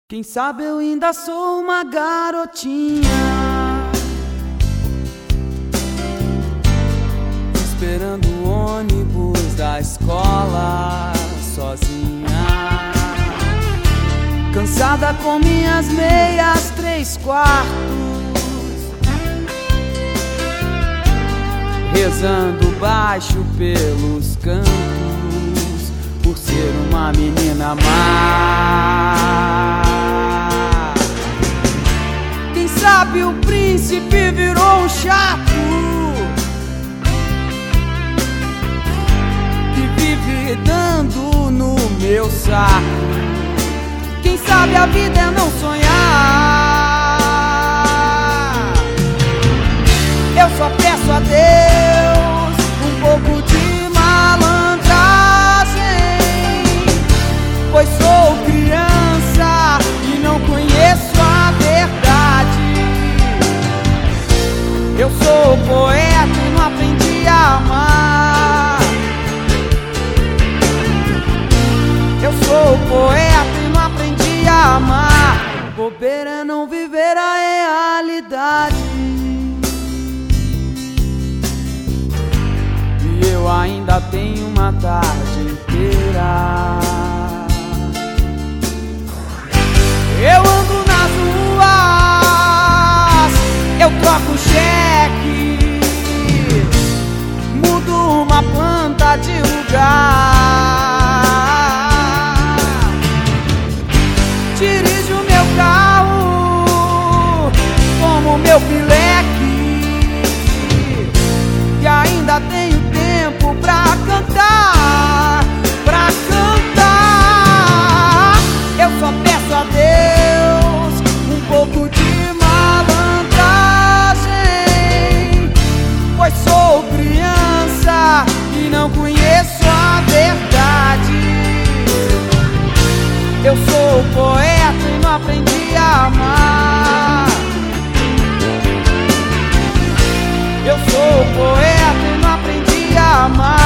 Quem sabe eu ainda sou uma garotinha, esperando o ônibus da escola sozinha, cansada com minhas meias 3/4, rezando baixo pelos cantos, por ser uma menina má. Quem sabe o príncipe virou um chato que vive dando no meu saco. Quem sabe a vida é não sonhar. Eu só peço a Deus um pouco de malandragem, pois sou criança e não conheço a verdade. Eu sou poeta e não aprendi a amar. Eu sou poeta e não aprendi a amar. Bobeira é não viver a realidade. E eu ainda tenho uma tarde inteira. Eu ando nas ruas, eu troco cheque, mudo uma planta de lugar, dirijo meu carro como meu pileque, e ainda tenho tempo pra cantar, Eu só peço a Deus um pouco de malandragem, pois sou criança e não conheço a verdade. Eu sou poeta e não aprendi a amar. Eu sou poeta e não aprendi a amar.